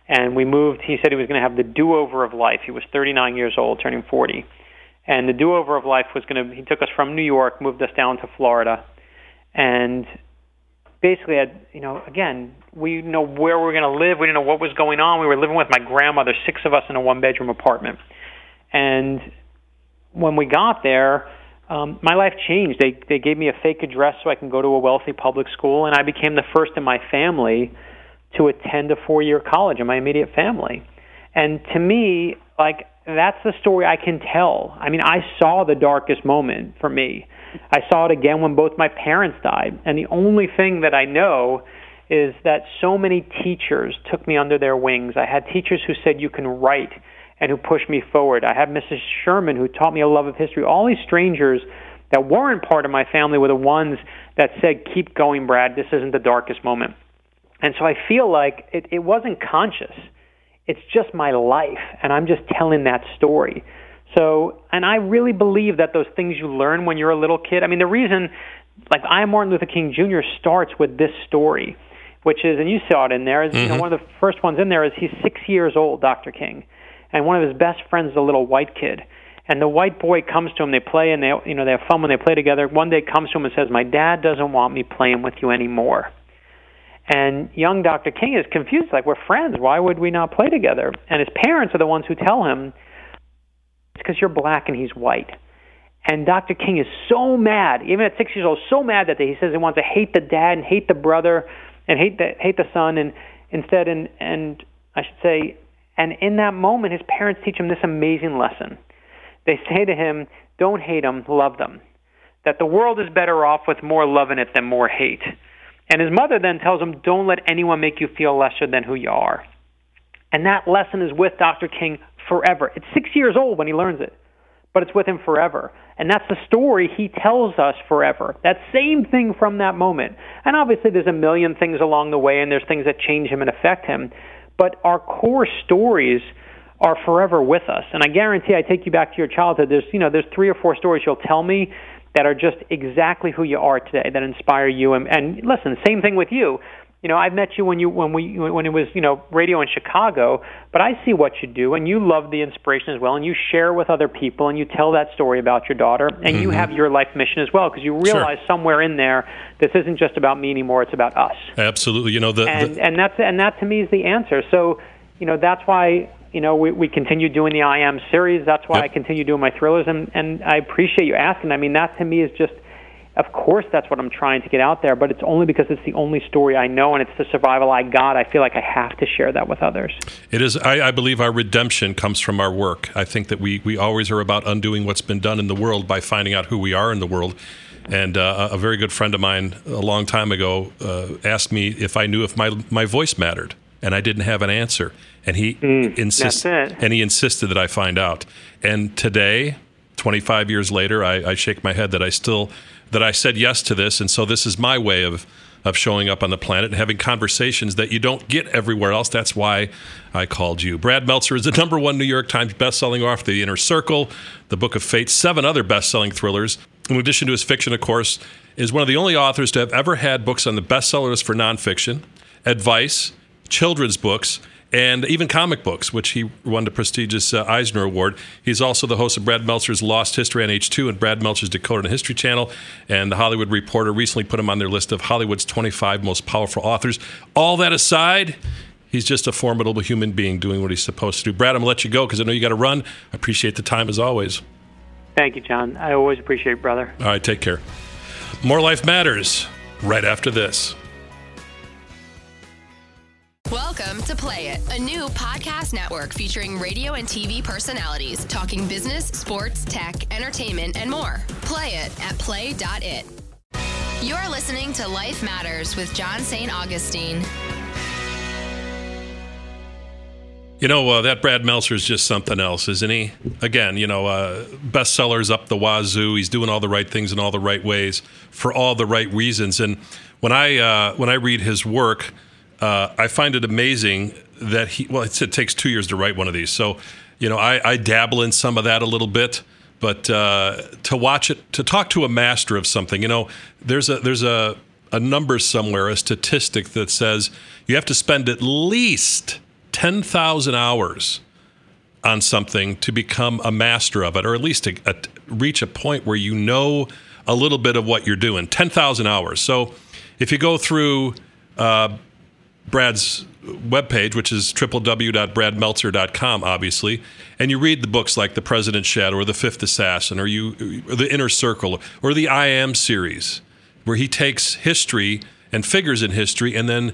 And we moved, he said he was going to have the do-over of life. He was thirty-nine years old, turning forty. And the do-over of life was going to, he took us from New York, moved us down to Florida. And basically, had, you know, again, we didn't know where we were going to live. We didn't know what was going on. We were living with my grandmother, six of us in a one-bedroom apartment. And when we got there, um, my life changed. They they gave me a fake address so I can go to a wealthy public school, and I became the first in my family to attend a four-year college in my immediate family. And to me, like, that's the story I can tell. I mean, I saw the darkest moment for me. I saw it again when both my parents died. And the only thing that I know is that so many teachers took me under their wings. I had teachers who said, you can write, and who pushed me forward. I had Missus Sherman, who taught me a love of history. All these strangers that weren't part of my family were the ones that said, keep going, Brad. This isn't the darkest moment. And so I feel like it, it wasn't conscious. It's just my life, and I'm just telling that story. So, and I really believe that those things you learn when you're a little kid, I mean, the reason, like, I Am Martin Luther King Junior starts with this story, which is, and you saw it in there, is, mm-hmm. you know, one of the first ones in there is he's six years old, Doctor King, and one of his best friends is a little white kid. And the white boy comes to him, they play, and they, you know, they have fun when they play together. One day comes to him and says, my dad doesn't want me playing with you anymore. And young Doctor King is confused, like, we're friends. Why would we not play together? And his parents are the ones who tell him, it's because you're black and he's white. And Doctor King is so mad, even at six years old, so mad that he says he wants to hate the dad and hate the brother and hate the, hate the son. And instead, and, and I should say, and in that moment, his parents teach him this amazing lesson. They say to him, don't hate them, love them. That the world is better off with more love in it than more hate. And his mother then tells him, don't let anyone make you feel lesser than who you are. And that lesson is with Doctor King forever. It's six years old when he learns it, but it's with him forever. And that's the story he tells us forever. That same thing from that moment. And obviously there's a million things along the way, and there's things that change him and affect him. But our core stories are forever with us. And I guarantee I take you back to your childhood. There's, you know, there's three or four stories you'll tell me that are just exactly who you are today, that inspire you. And, and listen, same thing with you. You know, I met you when you when we when it was, you know, radio in Chicago, but I see what you do, and you love the inspiration as well, and you share with other people, and you tell that story about your daughter, and mm-hmm. you have your life mission as well, because you realize sure. somewhere in there, this isn't just about me anymore; it's about us. Absolutely, you know, the and the... and that's and that to me is the answer. So, you know, that's why. You know, we, we continue doing the I Am series. That's why yep. I continue doing my thrillers, and, and I appreciate you asking. I mean, that to me is just, of course, that's what I'm trying to get out there, but it's only because it's the only story I know, and it's the survival I got. I feel like I have to share that with others. It is. I, I believe our redemption comes from our work. I think that we, we always are about undoing what's been done in the world by finding out who we are in the world. And uh, a very good friend of mine a long time ago uh, asked me if I knew if my my voice mattered, and I didn't have an answer. And he mm, insisted, and he insisted that I find out. And today, twenty-five years later, I, I shake my head that I still that I said yes to this. And so this is my way of of showing up on the planet and having conversations that you don't get everywhere else. That's why I called you. Brad Meltzer is the number one New York Times bestselling author, The Inner Circle, The Book of Fate, seven other best-selling thrillers. In addition to his fiction, of course, is one of the only authors to have ever had books on the bestseller list for nonfiction, advice, children's books, and even comic books, which he won the prestigious uh, Eisner Award. He's also the host of Brad Meltzer's Lost History on H two and Brad Meltzer's Decoded on History Channel. And the Hollywood Reporter recently put him on their list of Hollywood's twenty-five most powerful authors. All that aside, he's just a formidable human being doing what he's supposed to do. Brad, I'm going to let you go because I know you got to run. I appreciate the time as always. Thank you, John. I always appreciate it, brother. All right, take care. More Life Matters right after this. Welcome to Play It, a new podcast network featuring radio and T V personalities talking business, sports, tech, entertainment, and more. Play it at play dot it. You're listening to Life Matters with John Saint Augustine. You know, uh, that Brad Meltzer is just something else, isn't he? Again, you know, uh, bestsellers up the wazoo. He's doing all the right things in all the right ways for all the right reasons. And when I uh, when I read his work, Uh, I find it amazing that he, well, it's, it takes two years to write one of these. So, you know, I, I dabble in some of that a little bit, but uh, to watch it, to talk to a master of something, you know, there's a, there's a, a number somewhere, a statistic that says you have to spend at least ten thousand hours on something to become a master of it, or at least to a, reach a point where you know a little bit of what you're doing. ten thousand hours. So if you go through uh, Brad's webpage, which is w w w dot brad meltzer dot com, obviously, and you read the books like The President's Shadow or The Fifth Assassin, or you or The Inner Circle, or the I Am series, where he takes history and figures in history and then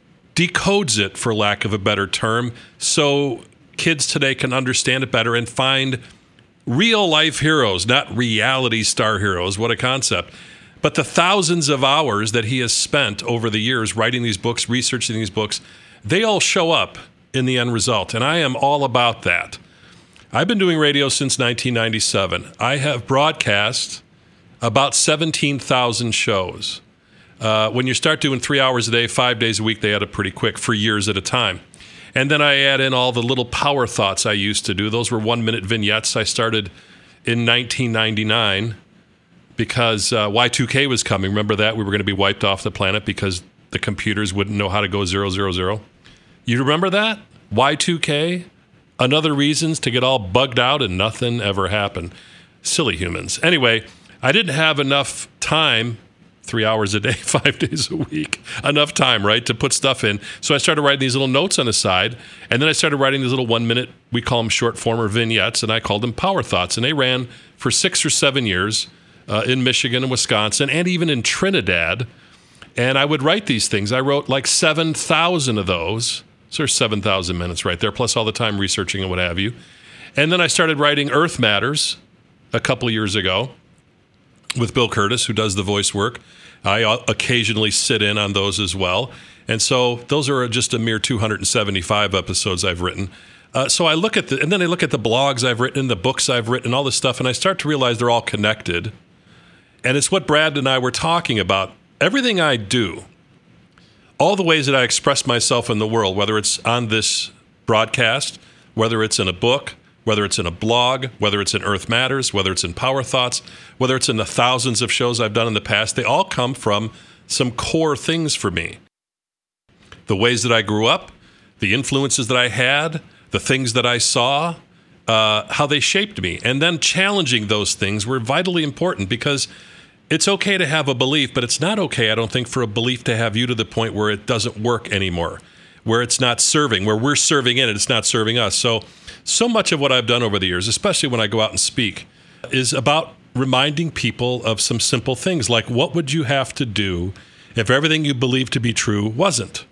decodes it, for lack of a better term, so kids today can understand it better and find real life heroes, not reality star heroes. What a concept. But the thousands of hours that he has spent over the years writing these books, researching these books, they all show up in the end result. And I am all about that. I've been doing radio since nineteen ninety-seven. I have broadcast about seventeen thousand shows. Uh, when you start doing three hours a day, five days a week, they add up pretty quick for years at a time. And then I add in all the little power thoughts I used to do. Those were one-minute vignettes. I started in nineteen ninety-nine because uh, Y two K was coming. Remember that? We were going to be wiped off the planet because the computers wouldn't know how to go zero, zero, zero. You remember that? Y two K? Another reasons to get all bugged out and nothing ever happened. Silly humans. Anyway, I didn't have enough time, three hours a day, five days a week, enough time, right, to put stuff in. So I started writing these little notes on the side, and then I started writing these little one-minute, we call them short form or vignettes, and I called them Power Thoughts. And they ran for six or seven years uh, in Michigan and Wisconsin and even in Trinidad. And I would write these things. I wrote like seven thousand of those. So there's seven thousand minutes right there, plus all the time researching and what have you. And then I started writing Earth Matters a couple years ago with Bill Curtis, who does the voice work. I occasionally sit in on those as well. And so those are just a mere two hundred seventy-five episodes I've written. Uh, so I look at the, and then I look at the blogs I've written, and the books I've written, all this stuff, and I start to realize they're all connected. And it's what Brad and I were talking about. Everything I do, all the ways that I express myself in the world, whether it's on this broadcast, whether it's in a book, whether it's in a blog, whether it's in Earth Matters, whether it's in Power Thoughts, whether it's in the thousands of shows I've done in the past, they all come from some core things for me. The ways that I grew up, the influences that I had, the things that I saw, uh, how they shaped me. And then challenging those things were vitally important, because it's okay to have a belief, but it's not okay, I don't think, for a belief to have you to the point where it doesn't work anymore, where it's not serving, where we're serving in it, it's not serving us. So, so much of what I've done over the years, especially when I go out and speak, is about reminding people of some simple things, like what would you have to do if everything you believe to be true wasn't?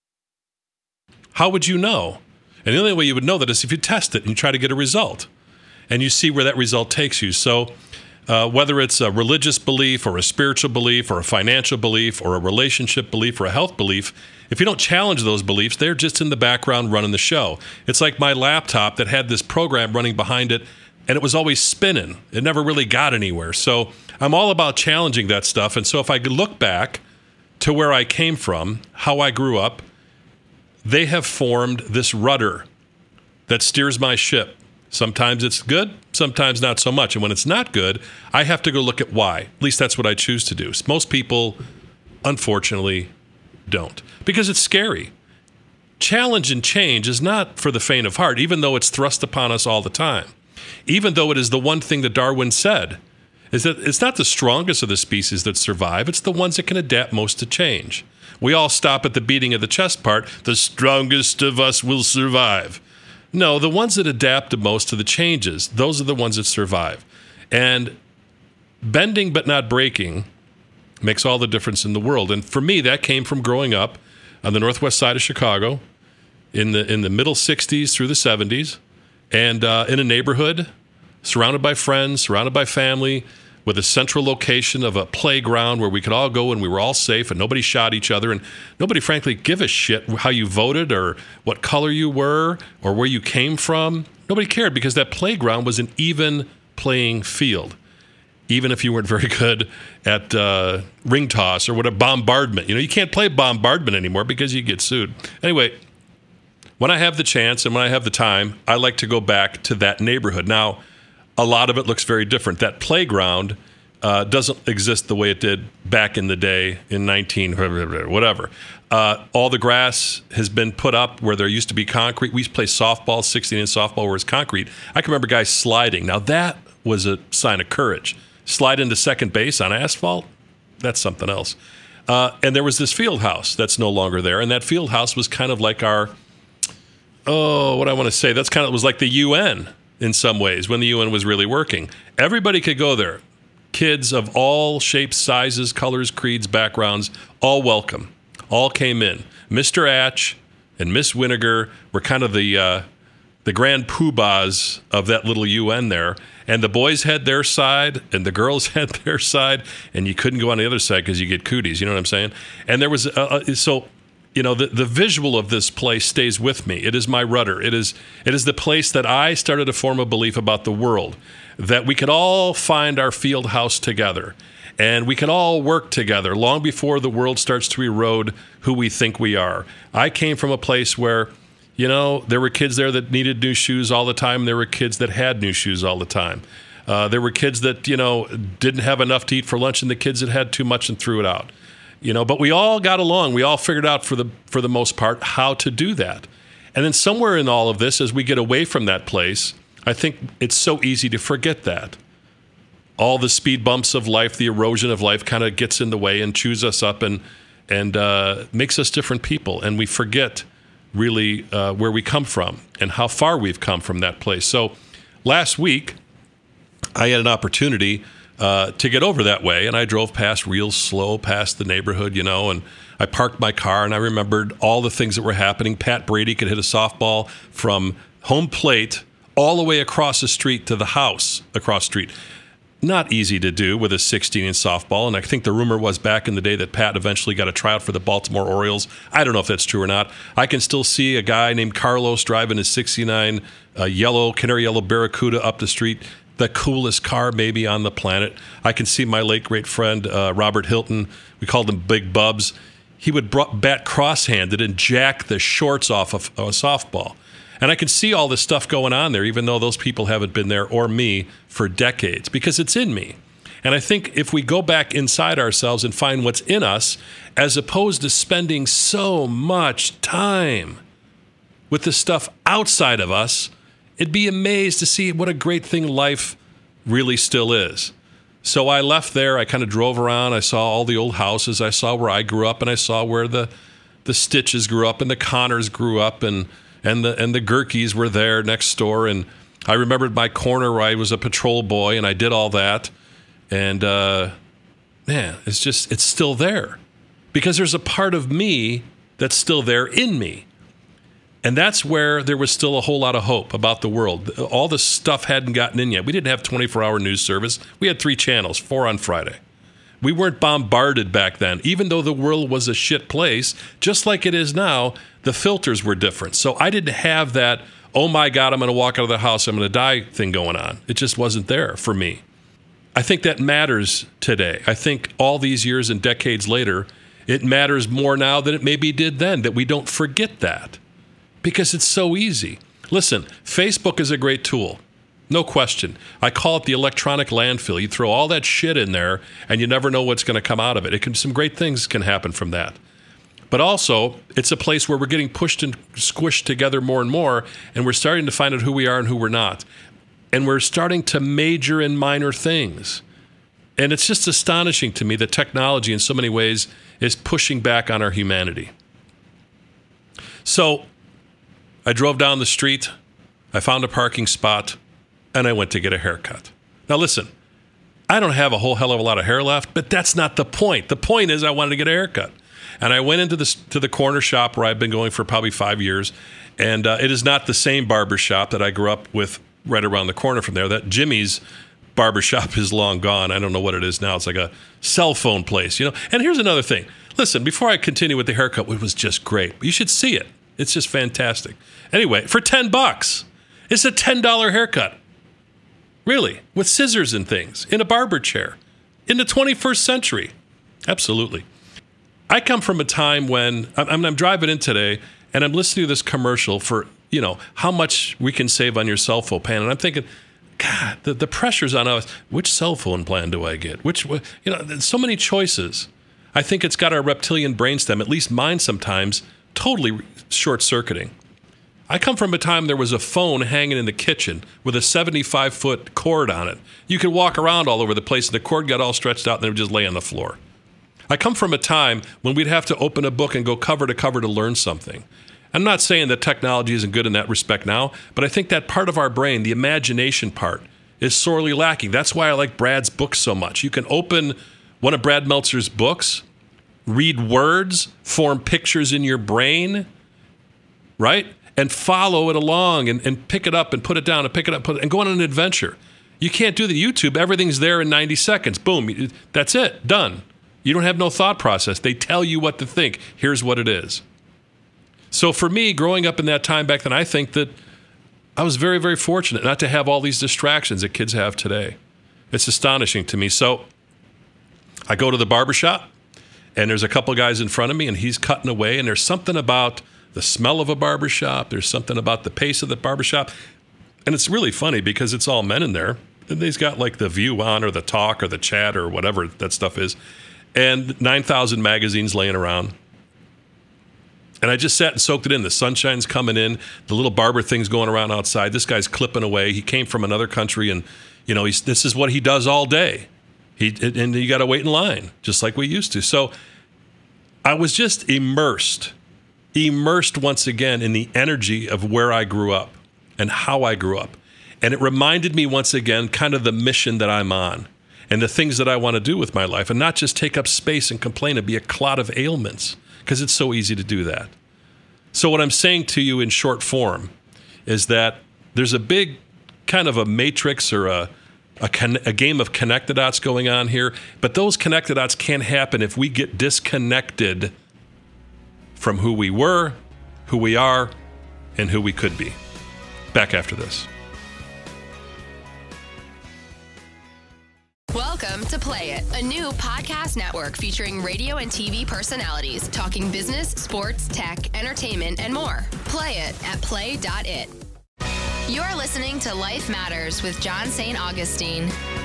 How would you know? And the only way you would know that is if you test it and you try to get a result, and you see where that result takes you. So uh, whether it's a religious belief or a spiritual belief or a financial belief or a relationship belief or a health belief, if you don't challenge those beliefs, they're just in the background running the show. It's like my laptop that had this program running behind it, and it was always spinning. It never really got anywhere. So I'm all about challenging that stuff. And so if I could look back to where I came from, how I grew up, they have formed this rudder that steers my ship. Sometimes it's good, sometimes not so much. And when it's not good, I have to go look at why. At least that's what I choose to do. Most people, unfortunately, don't, because it's scary. Challenge and change is not for the faint of heart, even though it's thrust upon us all the time. Even though it is the one thing that Darwin said, is that it's not the strongest of the species that survive, it's the ones that can adapt most to change. We all stop at the beating of the chest part, the strongest of us will survive. No, the ones that adapt the most to the changes, those are the ones that survive. And bending but not breaking makes all the difference in the world. And for me, that came from growing up on the northwest side of Chicago in the in the middle sixties through the seventies, and uh, in a neighborhood surrounded by friends, surrounded by family, with a central location of a playground where we could all go and we were all safe and nobody shot each other, and nobody, frankly, give a shit how you voted or what color you were or where you came from. Nobody cared, because that playground was an even playing field, even if you weren't very good at uh, ring toss or what a bombardment. You know, you can't play bombardment anymore because you get sued. Anyway, when I have the chance and when I have the time, I like to go back to that neighborhood. Now, a lot of it looks very different. That playground uh, doesn't exist the way it did back in the day in nineteen whatever. Uh, all the grass has been put up where there used to be concrete. We used to play softball, sixteen-inch softball, where it's concrete. I can remember guys sliding. Now, that was a sign of courage. Slide into second base on asphalt, that's something else. Uh, and there was this field house that's no longer there, and that field house was kind of like our, oh, what I want to say, that's kind of, it was like the U N in some ways, when the U N was really working. Everybody could go there. Kids of all shapes, sizes, colors, creeds, backgrounds, all welcome. All came in. Mister Atch and Miss Winiger were kind of the uh, the grand poobahs of that little U N there. And the boys had their side, and the girls had their side, and you couldn't go on the other side because you get cooties. You know what I'm saying? And there was uh, so, you know, the the visual of this place stays with me. It is my rudder. It is it is the place that I started to form a belief about the world, that we could all find our field house together. And we can all work together long before the world starts to erode who we think we are. I came from a place where, you know, there were kids there that needed new shoes all the time. There were kids that had new shoes all the time. Uh, there were kids that, you know, didn't have enough to eat for lunch, and the kids that had too much and threw it out. You know, but we all got along. We all figured out for the for the most part how to do that. And then somewhere in all of this, as we get away from that place, I think it's so easy to forget that. All the speed bumps of life, the erosion of life kind of gets in the way and chews us up and and uh, makes us different people. And we forget really uh, where we come from and how far we've come from that place. So last week, I had an opportunity uh, to get over that way, and I drove past real slow past the neighborhood, you know, and I parked my car, and I remembered all the things that were happening. Pat Brady could hit a softball from home plate all the way across the street to the house across the street. Not easy to do with a sixteen-inch softball, and I think the rumor was back in the day that Pat eventually got a tryout for the Baltimore Orioles. I don't know if that's true or not. I can still see a guy named Carlos driving his sixty-nine uh, yellow, canary yellow Barracuda up the street, the coolest car maybe on the planet. I can see my late great friend uh, Robert Hilton. We called him Big Bubs. He would bat cross-handed and jack the shorts off of a softball. And I can see all this stuff going on there, even though those people haven't been there or me for decades, because it's in me. And I think if we go back inside ourselves and find what's in us, as opposed to spending so much time with the stuff outside of us, it'd be amazed to see what a great thing life really still is. So I left there. I kind of drove around. I saw all the old houses. I saw where I grew up, and I saw where the, the Stitches grew up and the Connors grew up, and And the and the Gerkeys were there next door. And I remembered my corner where I was a patrol boy, and I did all that. And, uh, man, it's just, it's still there. Because there's a part of me that's still there in me. And that's where there was still a whole lot of hope about the world. All the stuff hadn't gotten in yet. We didn't have twenty-four hour news service. We had three channels, four on Friday. We weren't bombarded back then. Even though the world was a shit place, just like it is now, the filters were different. So I didn't have that, oh my God, I'm going to walk out of the house, I'm going to die thing going on. It just wasn't there for me. I think that matters today. I think all these years and decades later, it matters more now than it maybe did then, that we don't forget that. Because it's so easy. Listen, Facebook is a great tool. No question. I call it the electronic landfill. You throw all that shit in there, and you never know what's going to come out of it. It can, some great things can happen from that. But also, it's a place where we're getting pushed and squished together more and more, and we're starting to find out who we are and who we're not. And we're starting to major in minor things. And it's just astonishing to me that technology, in so many ways, is pushing back on our humanity. So, I drove down the street, I found a parking spot, and I went to get a haircut. Now listen, I don't have a whole hell of a lot of hair left, but that's not the point. The point is I wanted to get a haircut. And I went into this to the corner shop where I've been going for probably five years, and uh, it is not the same barber shop that I grew up with right around the corner from there. That Jimmy's barber shop is long gone. I don't know what it is now. It's like a cell phone place, you know. And here's another thing. Listen, before I continue with the haircut, it was just great. You should see it. It's just fantastic. Anyway, for ten bucks, it's a ten dollar haircut. Really, with scissors and things, in a barber chair, in the twenty-first century. Absolutely. I come from a time when, I'm, I'm driving in today, and I'm listening to this commercial for, you know, how much we can save on your cell phone plan. And I'm thinking, God, the, the pressure's on us. Which cell phone plan do I get? Which, you know, there's so many choices. I think it's got our reptilian brainstem, at least mine sometimes, totally short-circuiting. I come from a time there was a phone hanging in the kitchen with a seventy-five foot cord on it. You could walk around all over the place, and the cord got all stretched out, and it would just lay on the floor. I come from a time when we'd have to open a book and go cover to cover to learn something. I'm not saying that technology isn't good in that respect now, but I think that part of our brain, the imagination part, is sorely lacking. That's why I like Brad's books so much. You can open one of Brad Meltzer's books, read words, form pictures in your brain, right? And follow it along and, and pick it up and put it down and pick it up put it, and go on an adventure. You can't do the YouTube. Everything's there in ninety seconds. Boom. That's it. Done. You don't have no thought process. They tell you what to think. Here's what it is. So for me, growing up in that time back then, I think that I was very, very fortunate not to have all these distractions that kids have today. It's astonishing to me. So I go to the barbershop, and there's a couple guys in front of me, and he's cutting away, and there's something about the smell of a barbershop. There's something about the pace of the barbershop. And it's really funny because it's all men in there. And he's got like the View on or the Talk or the Chat or whatever that stuff is. And nine thousand magazines laying around. And I just sat and soaked it in. The sunshine's coming in. The little barber thing's going around outside. This guy's clipping away. He came from another country, and you know he's, this is what he does all day. He and you got to wait in line, just like we used to. So I was just immersed, immersed once again in the energy of where I grew up and how I grew up. And it reminded me once again kind of the mission that I'm on and the things that I want to do with my life, and not just take up space and complain and be a clot of ailments, because it's so easy to do that. So what I'm saying to you in short form is that there's a big kind of a matrix or a, a, con- a game of connected dots going on here, but those connected dots can't happen if we get disconnected from who we were, who we are, and who we could be. Back after this. Welcome to Play It, a new podcast network featuring radio and T V personalities talking business, sports, tech, entertainment, and more. Play it at play dot it. You're listening to Life Matters with John Saint Augustine.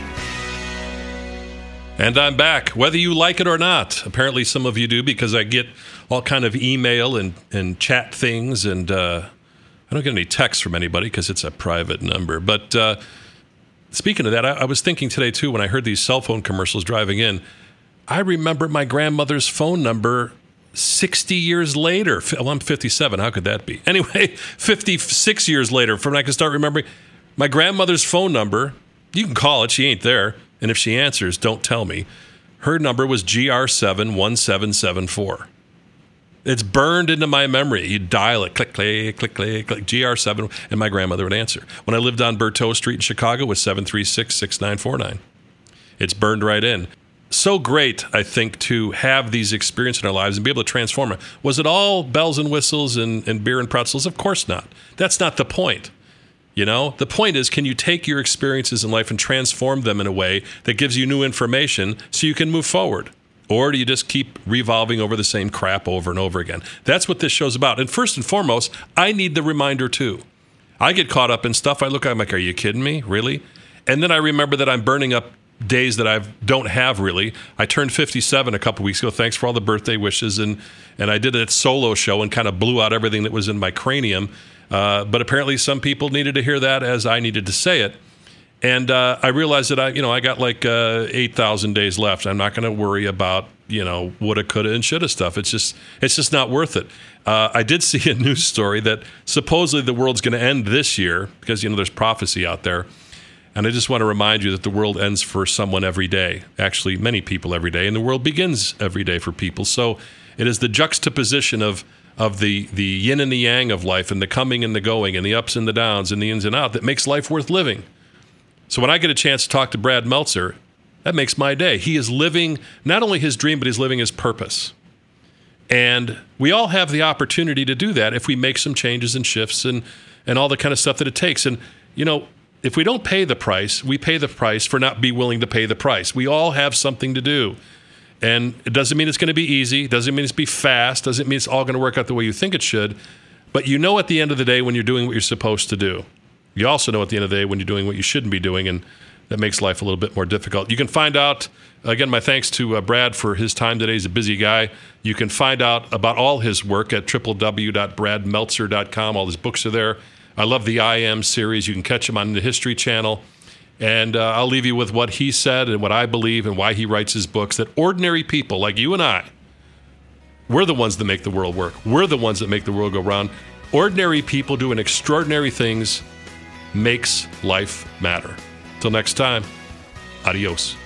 And I'm back, whether you like it or not. Apparently some of you do, because I get all kind of email and, and chat things, and uh, I don't get any texts from anybody because it's a private number. But uh, speaking of that, I, I was thinking today, too, when I heard these cell phone commercials driving in, I remember my grandmother's phone number sixty years later. Well, I'm fifty-seven. How could that be? Anyway, fifty-six years later, from when I can start remembering my grandmother's phone number. You can call it. She ain't there. And if she answers, don't tell me. Her number was G R seven one seven seven four. It's burned into my memory. You dial it, click, click, click, click, click, G R seven, and my grandmother would answer. When I lived on Berteau Street in Chicago, it was seven three six, six nine four nine. It's burned right in. So great, I think, to have these experiences in our lives and be able to transform it. Was it all bells and whistles and, and beer and pretzels? Of course not. That's not the point. You know, the point is, can you take your experiences in life and transform them in a way that gives you new information so you can move forward? Or do you just keep revolving over the same crap over and over again? That's what this show's about. And first and foremost, I need the reminder too. I get caught up in stuff. I look, I'm like, are you kidding me? Really? And then I remember that I'm burning up days that I don't have really. I turned fifty-seven a couple weeks ago. Thanks for all the birthday wishes. And, and I did a solo show and kind of blew out everything that was in my cranium. Uh, but apparently some people needed to hear that as I needed to say it. And uh, I realized that I, you know, I got like uh, eight thousand days left. I'm not going to worry about, you know, woulda, coulda, and shoulda stuff. It's just, it's just not worth it. Uh, I did see a news story that supposedly the world's going to end this year because, you know, there's prophecy out there. And I just want to remind you that the world ends for someone every day. Actually, many people every day. And the world begins every day for people. So it is the juxtaposition of of the, the yin and the yang of life, and the coming and the going, and the ups and the downs, and the ins and outs that makes life worth living. So when I get a chance to talk to Brad Meltzer, that makes my day. He is living not only his dream, but he's living his purpose. And we all have the opportunity to do that if we make some changes and shifts and, and all the kind of stuff that it takes. And, you know, if we don't pay the price, we pay the price for not being willing to pay the price. We all have something to do. And it doesn't mean it's going to be easy. Doesn't mean it's be fast. Doesn't mean it's all going to work out the way you think it should. But you know at the end of the day when you're doing what you're supposed to do. you also know at the end of the day when you're doing what you shouldn't be doing, and that makes life a little bit more difficult. You can find out, again, my thanks to uh, Brad for his time today. He's a busy guy. You can find out about all his work at w w w dot brad meltzer dot com. All his books are there. I love the I Am series. You can catch him on the History Channel. And uh, I'll leave you with what he said and what I believe and why he writes his books, that ordinary people like you and I, we're the ones that make the world work. We're the ones that make the world go round. Ordinary people doing extraordinary things makes life matter. Till next time, adios.